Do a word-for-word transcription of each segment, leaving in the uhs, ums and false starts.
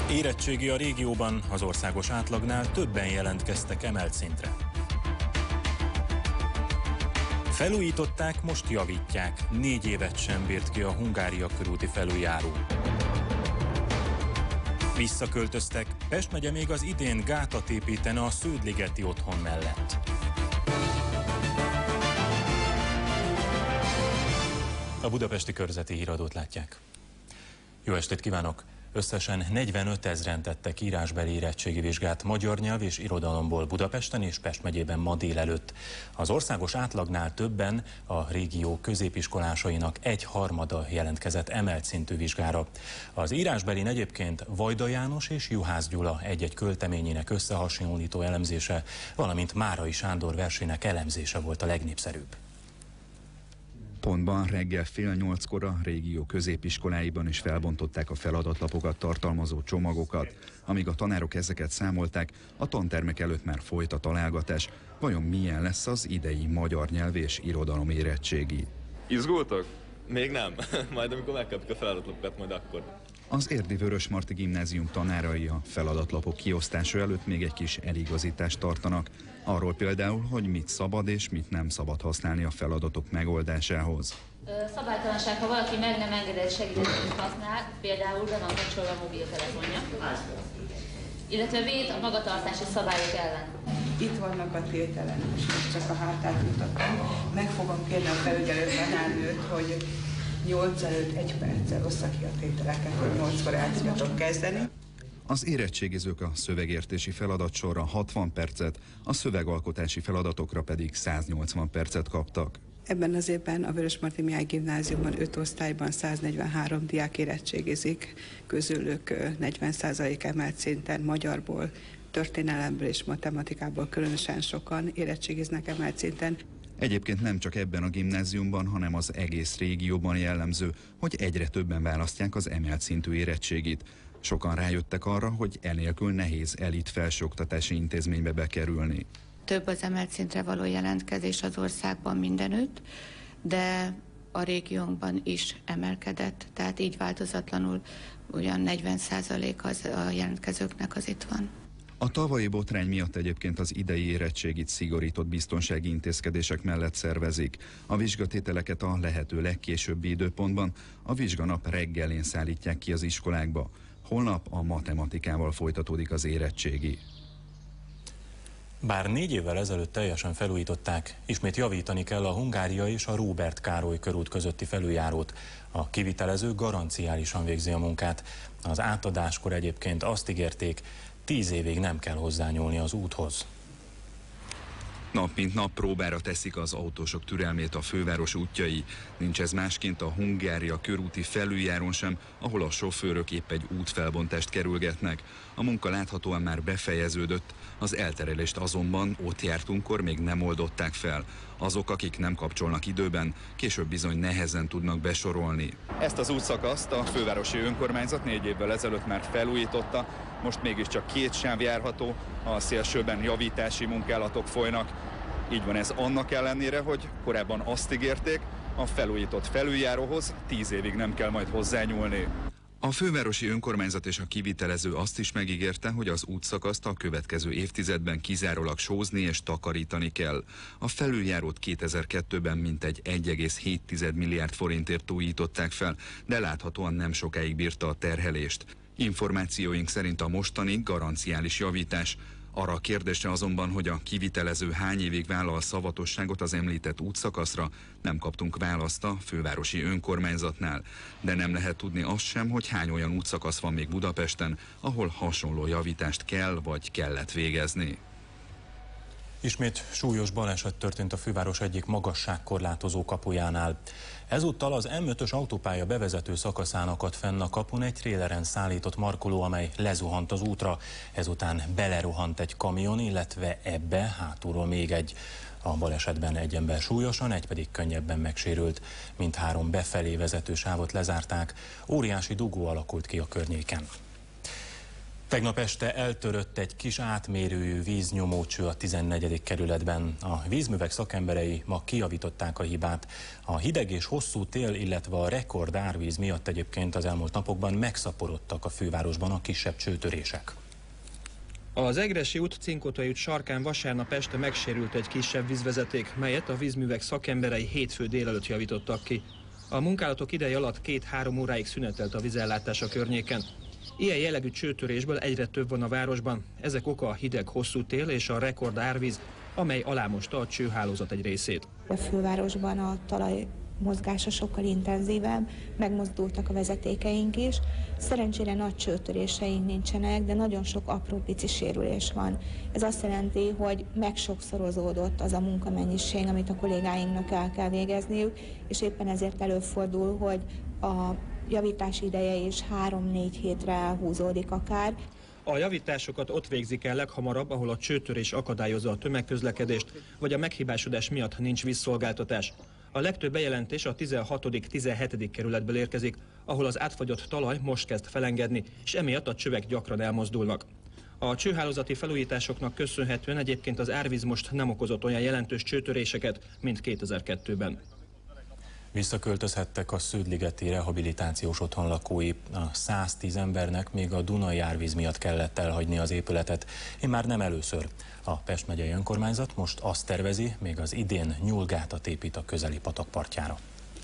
Érettségi a régióban, az országos átlagnál többen jelentkeztek emelt szintre. Felújították, most javítják. Négy évet sem bírt ki a Hungária körúti felüljáró. Visszaköltöztek, Pest megye még az idén gátat építene a Sződligeti otthon mellett. A budapesti körzeti híradót látják. Jó estét kívánok! Összesen negyvenöt ezren tettek írásbeli érettségi vizsgát magyar nyelv és irodalomból Budapesten és Pest megyében ma délelőtt. Az országos átlagnál többen, a régió középiskolásainak egy harmada jelentkezett emelt szintű vizsgára. Az írásbelin egyébként Vajda János és Juhász Gyula egy-egy költeményének összehasonlító elemzése, valamint Márai Sándor versének elemzése volt a legnépszerűbb. Pontban reggel fél nyolckor a régió középiskoláiban is felbontották a feladatlapokat tartalmazó csomagokat. Amíg a tanárok ezeket számolták, a tantermek előtt már folyt a találgatás. Vajon milyen lesz az idei magyar nyelv és irodalom érettségi? Izgultok? Még nem. Majd amikor megkapjuk a feladatlapokat, majd akkor. Az Érdi Vörösmarty Gimnázium tanárai a feladatlapok kiosztása előtt még egy kis eligazítást tartanak. Arról például, hogy mit szabad és mit nem szabad használni a feladatok megoldásához. Szabálytalanság, ha valaki meg nem engedett segítséget használ, például be van kapcsolva a mobiltelefonja, illetve véd a magatartási szabályok ellen. Itt vannak a tételen, és most csak a hátát mutatom. Meg fogom kérni a felügyelő tanárnőt, hogy nyolc előtt egy perccel ossza ki a tételeket, hogy nyolckor el tudjatok kezdeni. Az érettségizők a szövegértési feladatsorra hatvan percet, a szövegalkotási feladatokra pedig száznyolcvan percet kaptak. Ebben az évben a Vörösmarty Mihály Gimnáziumban öt osztályban száznegyvenhárom diák érettségizik, közülük negyven százalék emelt szinten magyarból, történelemből és matematikából különösen sokan érettségiznek emelt szinten. Egyébként nem csak ebben a gimnáziumban, hanem az egész régióban jellemző, hogy egyre többen választják az emelt szintű érettségit. Sokan rájöttek arra, hogy enélkül nehéz elit felsőoktatási intézménybe bekerülni. Több az emelt szintre való jelentkezés az országban mindenütt, de a régiónkban is emelkedett, tehát így változatlanul ugyan negyven százalék az a jelentkezőknek az itt van. A tavalyi botrány miatt egyébként az idei érettségit szigorított biztonsági intézkedések mellett szervezik. A vizsgatételeket a lehető legkésőbbi időpontban, a vizsganap reggelén szállítják ki az iskolákba. Holnap a matematikával folytatódik az érettségi. Bár négy évvel ezelőtt teljesen felújították, ismét javítani kell a Hungária és a Róbert Károly körút közötti felüljárót. A kivitelező garanciálisan végzi a munkát. Az átadáskor egyébként azt ígérték, tíz évig nem kell hozzányúlni az úthoz. Nap mint nap próbára teszik az autósok türelmét a főváros útjai. Nincs ez másként a Hungária körúti felüljáron sem, ahol a sofőrök épp egy útfelbontást kerülgetnek. A munka láthatóan már befejeződött, az elterelést azonban ott jártunkkor még nem oldották fel. Azok, akik nem kapcsolnak időben, később bizony nehezen tudnak besorolni. Ezt az útszakaszt a fővárosi önkormányzat négy évvel ezelőtt már felújította, most mégiscsak két sáv járható, a szélsőben javítási munkálatok folynak. Így van ez annak ellenére, hogy korábban azt ígérték, a felújított felüljáróhoz tíz évig nem kell majd hozzányúlni. A fővárosi önkormányzat és a kivitelező azt is megígérte, hogy az útszakaszt a következő évtizedben kizárólag sózni és takarítani kell. A felüljárót kétezer-kettőben mintegy egy egész hét milliárd forintért újították fel, de láthatóan nem sokáig bírta a terhelést. Információink szerint a mostani garanciális javítás. Arra a kérdésre azonban, hogy a kivitelező hány évig vállal szavatosságot az említett útszakaszra, nem kaptunk választ a fővárosi önkormányzatnál. De nem lehet tudni azt sem, hogy hány olyan útszakasz van még Budapesten, ahol hasonló javítást kell vagy kellett végezni. Ismét súlyos baleset történt a főváros egyik magasságkorlátozó kapujánál. Ezúttal az M ötös autópálya bevezető szakaszán akadt fenn a kapun egy tréleren szállított markoló, amely lezuhant az útra. Ezután belerohant egy kamion, illetve ebbe hátulról még egy. A balesetben egy ember súlyosan, egy pedig könnyebben megsérült. Mindhárom befelé vezető sávot lezárták, óriási dugó alakult ki a környéken. Tegnap este eltörött egy kis átmérőjű víznyomócső a tizennegyedik kerületben. A vízművek szakemberei ma kijavították a hibát. A hideg és hosszú tél, illetve a rekord árvíz miatt egyébként az elmúlt napokban megszaporodtak a fővárosban a kisebb csőtörések. Az Egressy út Cinkotai út sarkán vasárnap este megsérült egy kisebb vízvezeték, melyet a vízművek szakemberei hétfő délelőtt javítottak ki. A munkálatok ideje alatt két-három óráig szünetelt a vízellátás a környéken. Ilyen jellegű csőtörésből egyre több van a városban. Ezek oka a hideg, hosszú tél és a rekord árvíz, amely alámosta a csőhálózat egy részét. A fővárosban a talaj mozgása sokkal intenzívebb, megmozdultak a vezetékeink is. Szerencsére nagy csőtöréseink nincsenek, de nagyon sok apró pici sérülés van. Ez azt jelenti, hogy megsokszorozódott az a munkamennyiség, amit a kollégáinknak el kell végezniük, és éppen ezért előfordul, hogy a javítás ideje is három-négy hétre elhúzódik akár. A javításokat ott végzik el leghamarabb, ahol a csőtörés akadályozza a tömegközlekedést, vagy a meghibásodás miatt nincs vízszolgáltatás. A legtöbb bejelentés a tizenhatodik-tizenhetedik kerületből érkezik, ahol az átfagyott talaj most kezd felengedni, és emiatt a csövek gyakran elmozdulnak. A csőhálózati felújításoknak köszönhetően egyébként az árvíz most nem okozott olyan jelentős csőtöréseket, mint kétezer-kettőben. Visszaköltözhettek a Sződligeti rehabilitációs otthon lakói. A száztíz embernek még a Dunai árvíz miatt kellett elhagyni az épületet. Immár nem először. A Pest megyei önkormányzat most azt tervezi, még az idén nyúlgátat épít a közeli patakpartjára.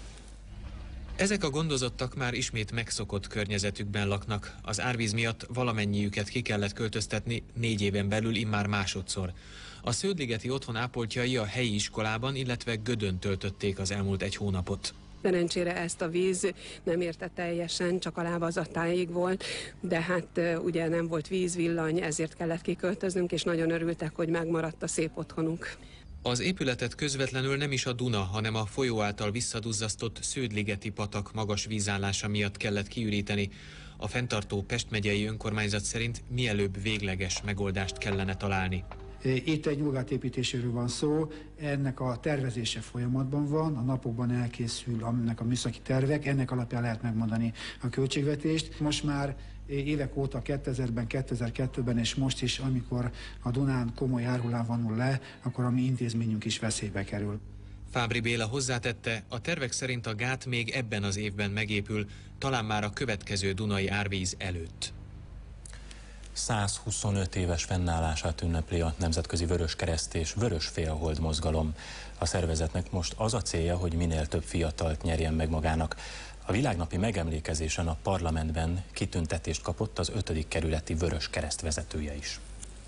Ezek a gondozottak már ismét megszokott környezetükben laknak. Az árvíz miatt valamennyiüket ki kellett költöztetni négy éven belül immár másodszor. A Sződligeti otthon ápoltjai a helyi iskolában, illetve Gödön töltötték az elmúlt egy hónapot. Szerencsére ezt a víz nem érte teljesen, csak a lábazatáig volt, de hát ugye nem volt víz, villany, ezért kellett kiköltöznünk, és nagyon örültek, hogy megmaradt a szép otthonunk. Az épületet közvetlenül nem is a Duna, hanem a folyó által visszaduzzasztott Sződligeti patak magas vízállása miatt kellett kiüríteni. A fenntartó Pest megyei önkormányzat szerint mielőbb végleges megoldást kellene találni. Itt egy nyúlgátépítéséről van szó, ennek a tervezése folyamatban van, a napokban elkészül ennek a műszaki tervek, ennek alapján lehet megmondani a költségvetést. Most már évek óta, kétezerben, kétezer-kettőben és most is, amikor a Dunán komoly árhullám vonul le, akkor a mi intézményünk is veszélybe kerül. Fábri Béla hozzátette, a tervek szerint a gát még ebben az évben megépül, talán már a következő Dunai árvíz előtt. százhuszonöt éves fennállását ünnepli a Nemzetközi Vöröskereszt és Vörös Félhold mozgalom. A szervezetnek most az a célja, hogy minél több fiatalt nyerjen meg magának. A világnapi megemlékezésen a parlamentben kitüntetést kapott az ötödik kerületi Vöröskereszt vezetője is.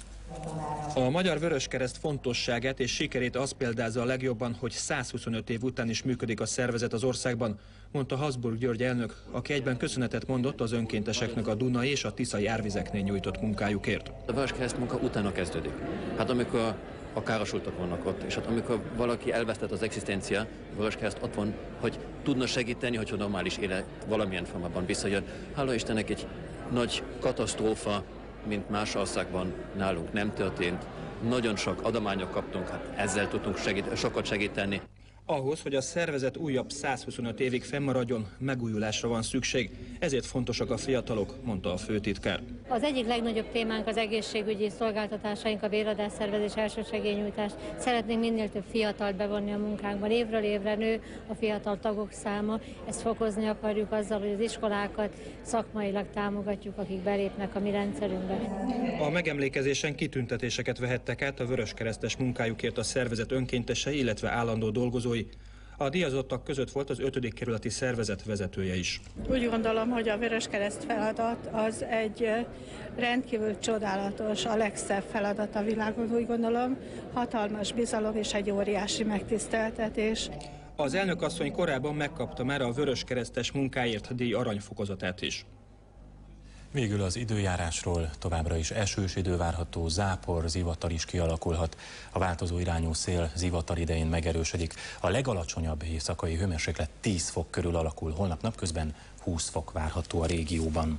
A Magyar Vöröskereszt fontosságát és sikerét az példázza a legjobban, hogy százhuszonöt év után is működik a szervezet az országban, mondta Habsburg György elnök, aki egyben köszönetet mondott az önkénteseknek a Dunai és a Tiszai árvizeknél nyújtott munkájukért. A Vöröskereszt munka utána kezdődik. Hát amikor a károsultak vannak ott, és hát amikor valaki elvesztett az egzisztencia, a Vöröskereszt ott van, hogy tudna segíteni, hogyha normális élet valamilyen formában visszajön. Hála Istennek egy nagy katasztrófa, mint más országban nálunk nem történt. Nagyon sok adományok kaptunk, hát ezzel tudtunk segít, sokat segíteni. Ahhoz, hogy a szervezet újabb százhuszonöt évig fennmaradjon, megújulásra van szükség, ezért fontosak a fiatalok, mondta a főtitkár. Az egyik legnagyobb témánk az egészségügyi szolgáltatásaink, a véradásszervezés, elsősegélynyújtás. Szeretnénk minél több fiatalt bevonni a munkánkban. Évről évre nő a fiatal tagok száma, ezt fokozni akarjuk azzal, hogy az iskolákat szakmailag támogatjuk, akik belépnek a mi rendszerünkbe. A megemlékezésen kitüntetéseket vehettek át a vöröskeresztes munkájukért a szervezet önkéntesei, illetve állandó dolgozói. A díjazottak között volt az ötödik kerületi szervezet vezetője is. Úgy gondolom, hogy a Vöröskereszt feladat az egy rendkívül csodálatos, a legszebb feladat a világon, úgy gondolom, hatalmas bizalom és egy óriási megtiszteltetés. Az elnök asszony korábban megkapta már a Vöröskeresztes munkáért díj aranyfokozatát is. Végül az időjárásról: továbbra is esős idő várható, zápor, zivatar is kialakulhat. A változó irányú szél zivatar idején megerősödik. A legalacsonyabb éjszakai hőmérséklet tíz fok körül alakul, holnap napközben húsz fok várható a régióban.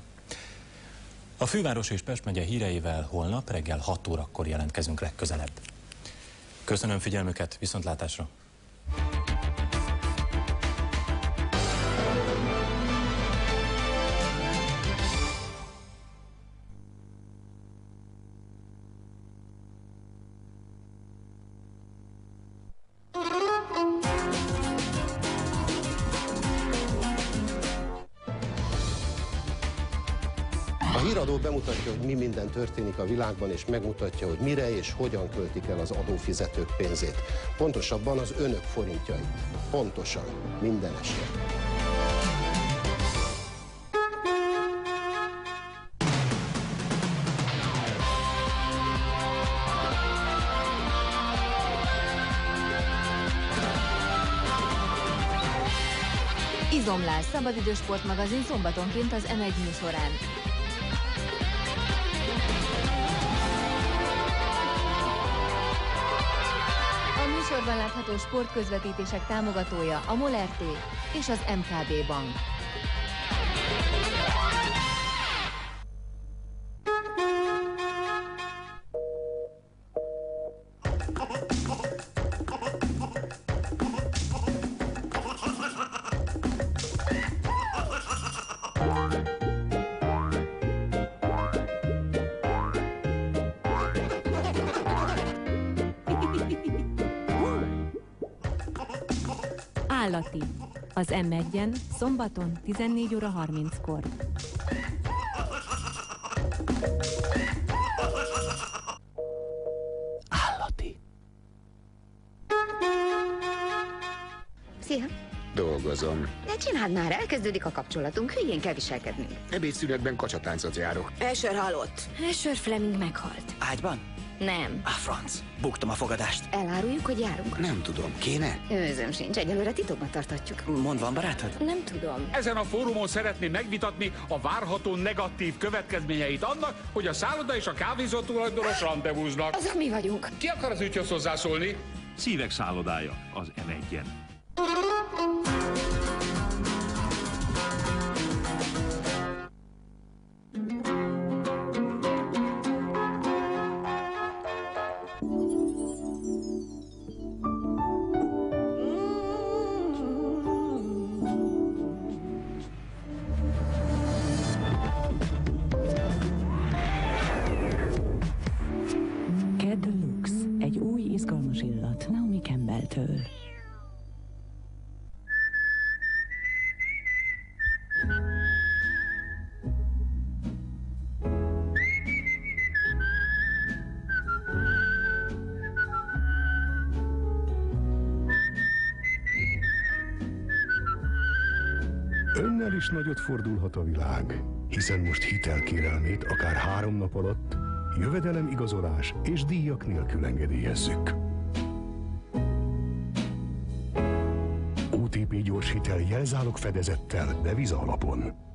A főváros és Pest megye híreivel holnap reggel hat órakor jelentkezünk legközelebb. Köszönöm figyelmüket, viszontlátásra! A híradó bemutatja, hogy mi minden történik a világban, és megmutatja, hogy mire és hogyan költik el az adófizetők pénzét. Pontosabban az önök forintjait. Pontosan, minden este. Izomlás, szabadidős sportmagazin szombatonként az em egy műsorán. A műsorban látható sportközvetítések támogatója a MOL er té és az em ká bé Bank. Állati. Az em egyen szombaton tizennégy óra harminckor. Állati. Szia! Dolgozom. Ne csináld már, elkezdődik a kapcsolatunk, hülyén kell viselkednünk. Ebédszünetben kacsatáncot járok. Asher halott. Asher Fleming meghalt. Ágyban? Nem. A franc. Buktam a fogadást. Eláruljuk, hogy járunk. Nem tudom, kéne? Őzöm sincs, egyelőre titokban tartatjuk. Mond, van barátod? Nem tudom. Ezen a fórumon szeretném megvitatni a várható negatív következményeit annak, hogy a szálloda és a kávézó tulajdonos randevúznak. Azok mi vagyunk. Ki akar az ügyhöz hozzászólni? Szívek szállodája az em egyen. Kedlux, egy új izgalmas illat Naomi Campbell-től. Önnel is nagyot fordulhat a világ, hiszen most hitelkérelmét akár három nap alatt jövedelemigazolás és díjak nélkül engedélyezzük. o té pé gyors hitel jelzálog fedezettel, deviza alapon.